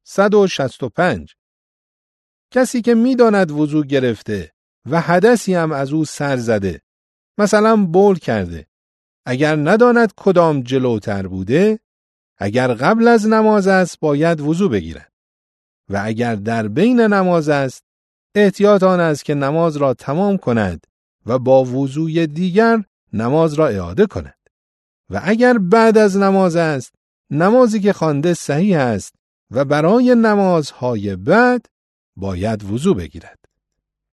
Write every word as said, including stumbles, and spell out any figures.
صد و شصت و پنج. کسی که می‌داند وضو گرفته و حدثی هم از او سر زده، مثلا بول کرده، اگر نداند کدام جلوتر بوده، اگر قبل از نماز است باید وضو بگیرد و اگر در بین نماز است احتیاط آن است که نماز را تمام کند و با وضوی دیگر نماز را اعاده کند و اگر بعد از نماز است نمازی که خوانده صحیح است و برای نمازهای بعد باید وضو بگیرد.